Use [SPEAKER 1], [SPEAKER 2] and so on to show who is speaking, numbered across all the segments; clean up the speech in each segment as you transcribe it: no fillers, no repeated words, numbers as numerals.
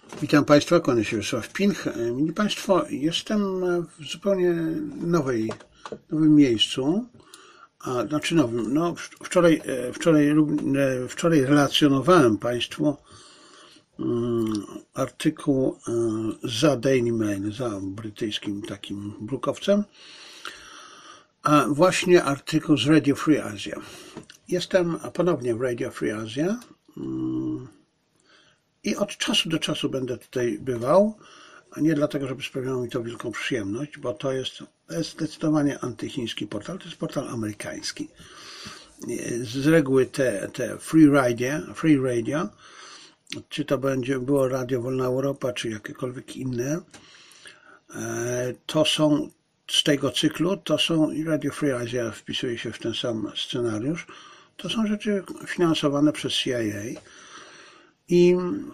[SPEAKER 1] Witam Państwa, kłaniam się Wiesław Pinch. Mili Państwo, jestem w zupełnie nowym miejscu, znaczy nowym. No, wczoraj relacjonowałem Państwu artykuł za Daily Mail, za brytyjskim takim brukowcem, a właśnie artykuł z Radio Free Asia. Jestem ponownie w Radio Free Asia i od czasu do czasu będę tutaj bywał, a nie dlatego, żeby sprawiało mi to wielką przyjemność, bo to jest zdecydowanie antychiński portal, to jest portal amerykański. Z reguły te free radio, czy to było Radio Wolna Europa, czy jakiekolwiek inne, to są z tego cyklu, to są i Radio Free Asia wpisuje się w ten sam scenariusz, to są rzeczy finansowane przez CIA. I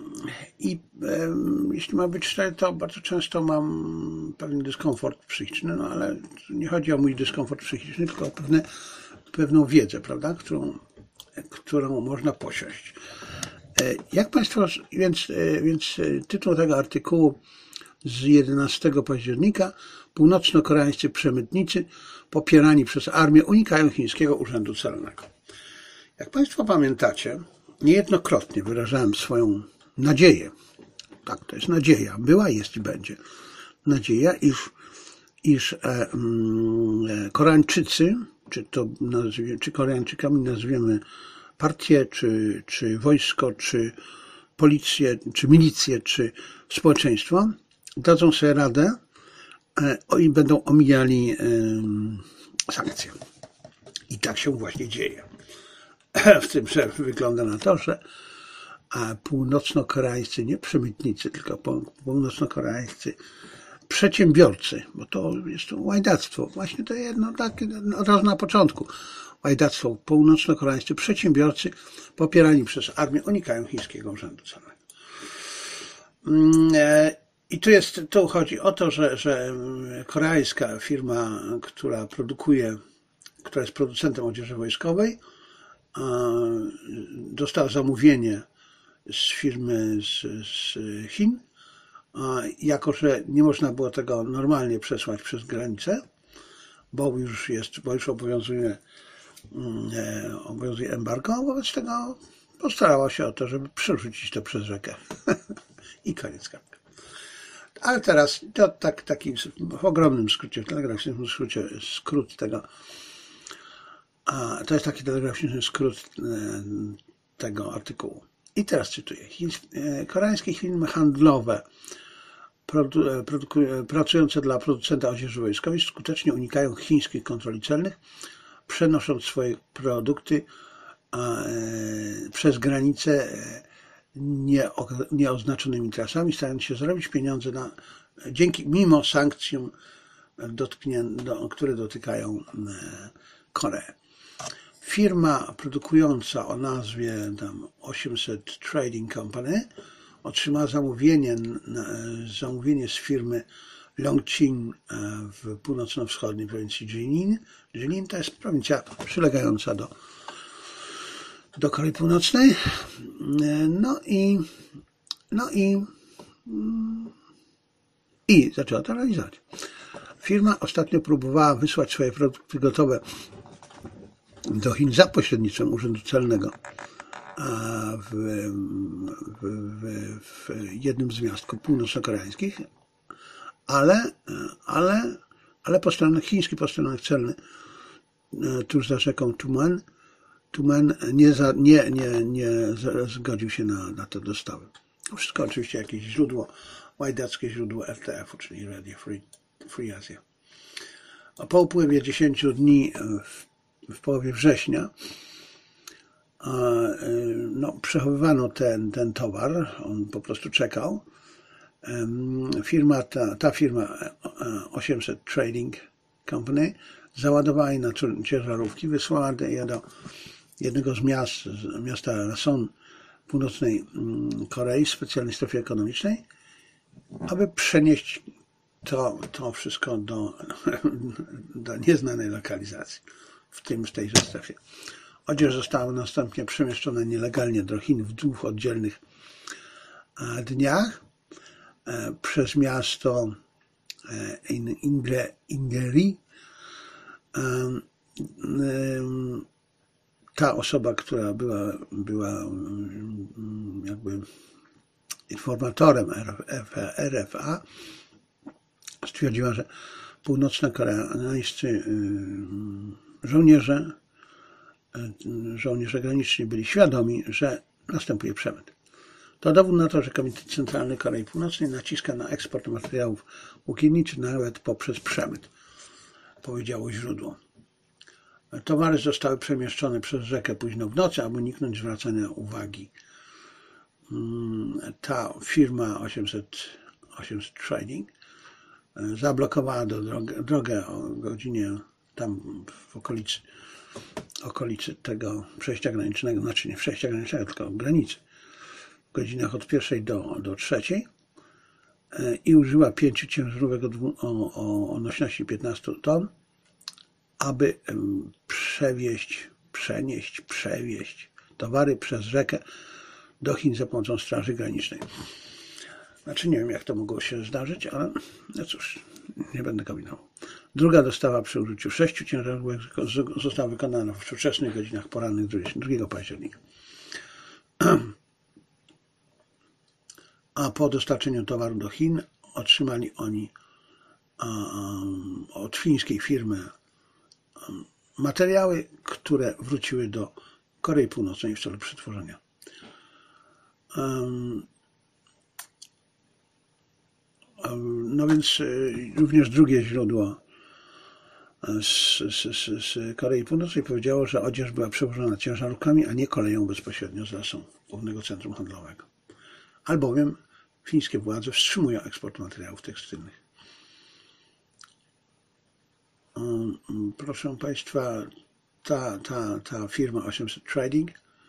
[SPEAKER 1] jeśli ma być szczery, to bardzo często mam pewien dyskomfort psychiczny, no ale nie chodzi o mój dyskomfort psychiczny, tylko o pewną wiedzę, prawda, którą można posiąść. Jak Państwo, więc tytuł tego artykułu z 11 października: północno-koreańscy przemytnicy popierani przez armię unikają chińskiego urzędu celnego. Jak Państwo pamiętacie, niejednokrotnie wyrażałem swoją nadzieję, tak, to jest nadzieja, była, jest i będzie, nadzieja, iż Koreańczycy, czy Koreańczykami nazwiemy partię, czy wojsko, czy policję, czy milicję, czy społeczeństwo, dadzą sobie radę i będą omijali sankcje. I tak się właśnie dzieje. W tym, że wygląda na to, że północno-koreańscy, nie przemytnicy, tylko północno-koreańscy przedsiębiorcy, bo to jest łajdactwo, właśnie to jedno tak od razu na początku, łajdactwo, północno-koreańscy przedsiębiorcy popierani przez armię unikają chińskiego urzędu celnego. I tu chodzi o to, że koreańska firma, która jest producentem odzieży wojskowej, dostała zamówienie z firmy z Chin, jako że nie można było tego normalnie przesłać przez granicę, bo już obowiązuje embargo, wobec tego postarała się o to, żeby przerzucić to przez rzekę. I koniec kropka. Ale teraz to taki w ogromnym skrócie, w telegraficznym skrócie, skrót tego. To jest taki telegraficzny skrót tego artykułu. I teraz cytuję. Koreańskie firmy handlowe pracujące dla producenta odzieży wojskowej skutecznie unikają chińskich kontroli celnych, przenosząc swoje produkty przez granicę nieoznaczonymi trasami, starając się zarobić pieniądze mimo sankcjom, które dotykają Koreę. Firma produkująca o nazwie 800 Trading Company otrzymała zamówienie z firmy Longqing w północno-wschodniej prowincji Jilin. Jilin to jest prowincja przylegająca do Korei Północnej. I zaczęła to realizować. Firma ostatnio próbowała wysłać swoje produkty gotowe do Chin za pośrednictwem Urzędu Celnego w jednym z miast północno-koreańskich, ale chiński posterunek celny tuż za rzeką Tumen nie zgodził się na te dostawy. To wszystko oczywiście jakieś łajdackie źródło RTF-u, czyli Radio Free Asia. A po upływie 10 dni w połowie września przechowywano ten towar, on po prostu czekał. Ta firma 800 Trading Company załadowała je na ciężarówki, wysłała je do jednego z miasta Rason w północnej Korei, specjalnej strefie ekonomicznej, aby przenieść to wszystko do nieznanej lokalizacji w tejże strefie. Odzież została następnie przemieszczona nielegalnie do Chin w 2 oddzielnych dniach przez miasto Ingeri. Ta osoba, która była jakby informatorem RFA, stwierdziła, że północno-koreańscy żołnierze graniczni byli świadomi, że następuje przemyt. To dowód na to, że Komitet Centralny Korei Północnej naciska na eksport materiałów włókienniczych nawet poprzez przemyt, powiedziało źródło. Towary zostały przemieszczone przez rzekę późno w nocy, aby uniknąć zwracania uwagi. Ta firma 800 Trading zablokowała drogę o godzinie tam w okolicy tego przejścia granicznego, znaczy nie przejścia granicznego, tylko granicy, w godzinach od 1 do 3 i użyła 5 ciężarówek o nośności 15 ton, aby przewieźć towary przez rzekę do Chin za pomocą Straży Granicznej. Znaczy nie wiem, jak to mogło się zdarzyć, ale no cóż, nie będę kombinował. Druga dostawa przy użyciu 6 ciężarówek została wykonana w wczesnych godzinach porannych 2 października. A po dostarczeniu towaru do Chin otrzymali oni od fińskiej firmy materiały, które wróciły do Korei Północnej w celu przetworzenia. No więc również drugie źródło z Korei Północnej powiedziało, że odzież była przewożona ciężarówkami, a nie koleją bezpośrednio z lasą głównego centrum handlowego. Albowiem fińskie władze wstrzymują eksport materiałów tekstylnych. Proszę Państwa, ta firma 800 Trading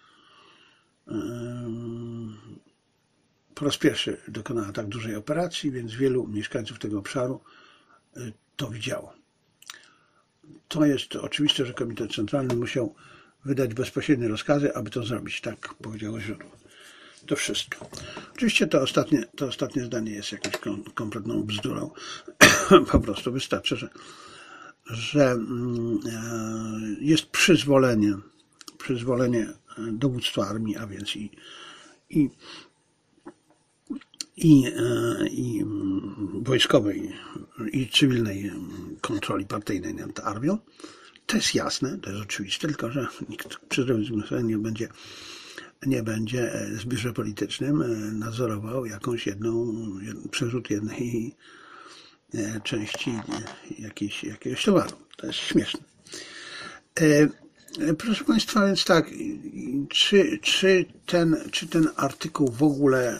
[SPEAKER 1] po raz pierwszy dokonała tak dużej operacji, więc wielu mieszkańców tego obszaru to widziało. To jest oczywiste, że Komitet Centralny musiał wydać bezpośrednie rozkazy, aby to zrobić. Tak powiedziało źródło. To wszystko. Oczywiście to ostatnie zdanie jest jakąś kompletną bzdurą. Po prostu wystarczy, że jest przyzwolenie dowództwa armii, a więc i wojskowej, i cywilnej kontroli partyjnej nad armią. To jest jasne, to jest oczywiste, tylko że nikt przy zdrowym nie będzie w biurze politycznym nadzorował przerzut jednej części jakiegoś towaru. To jest śmieszne. Proszę Państwa, więc tak, czy ten artykuł w ogóle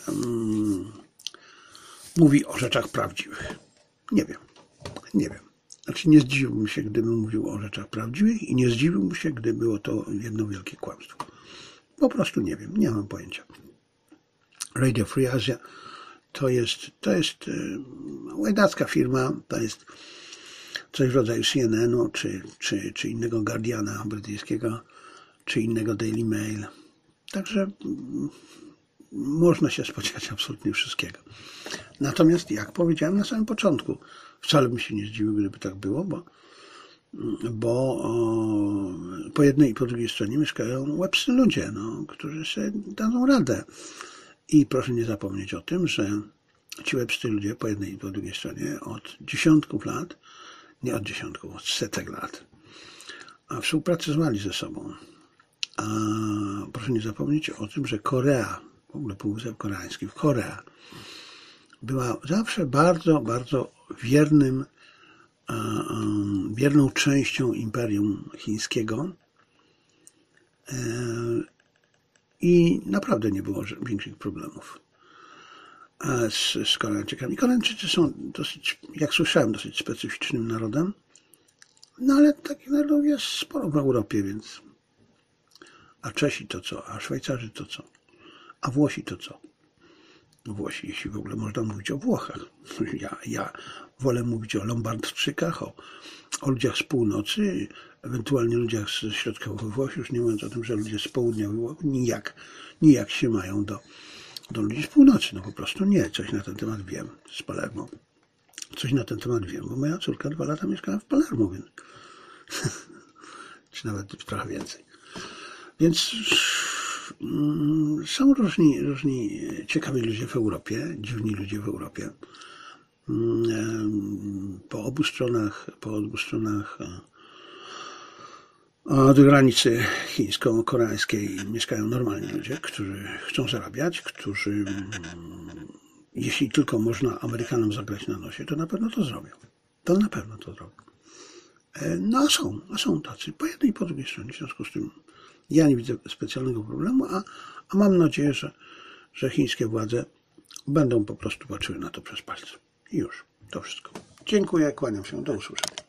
[SPEAKER 1] mówi o rzeczach prawdziwych? Nie wiem. Znaczy nie zdziwiłbym się, gdybym mówił o rzeczach prawdziwych i nie zdziwiłbym się, gdy było to jedno wielkie kłamstwo. Po prostu nie wiem, nie mam pojęcia. Radio Free Asia to jest łajdacka firma, to jest coś w rodzaju CNN-u, czy innego Guardiana brytyjskiego, czy innego Daily Mail. Także można się spodziewać absolutnie wszystkiego. Natomiast, jak powiedziałem na samym początku, wcale bym się nie zdziwił, gdyby tak było, bo po jednej i po drugiej stronie mieszkają łebscy ludzie, którzy sobie dadzą radę. I proszę nie zapomnieć o tym, że ci łebscy ludzie po jednej i po drugiej stronie od dziesiątków lat, nie od dziesiątków, od setek lat, współpracowali ze sobą. A proszę nie zapomnieć o tym, że Korea, w ogóle Półwysep Koreański, Korea była zawsze bardzo, bardzo wierną częścią Imperium Chińskiego i naprawdę nie było większych problemów z Koreańczykami. Koreańczycy są dosyć, jak słyszałem, dosyć specyficznym narodem, no ale takich narodów jest sporo w Europie, więc a Czesi to co? A Szwajcarzy to co? A Włosi to co? Włosi, jeśli w ogóle można mówić o Włochach. Ja wolę mówić o Lombardczykach, o ludziach z północy, ewentualnie ludziach z środkowych Włoch, już nie mówiąc o tym, że ludzie z południowych Włoch nijak się mają do ludzi z północy. No po prostu nie. Coś na ten temat wiem z Palermo. Coś na ten temat wiem, bo moja córka 2 lata mieszkała w Palermo, więc czy nawet trochę więcej. Więc są różni ciekawi ludzie w Europie, dziwni ludzie w Europie. Po obu stronach od granicy chińsko-koreańskiej mieszkają normalni ludzie, którzy chcą zarabiać, którzy, jeśli tylko można Amerykanom zagrać na nosie, to na pewno to zrobią. No a są tacy po jednej i po drugiej stronie. W związku z tym ja nie widzę specjalnego problemu, a mam nadzieję, że chińskie władze będą po prostu patrzyły na to przez palce. I już, to wszystko. Dziękuję, kłaniam się, do usłyszenia.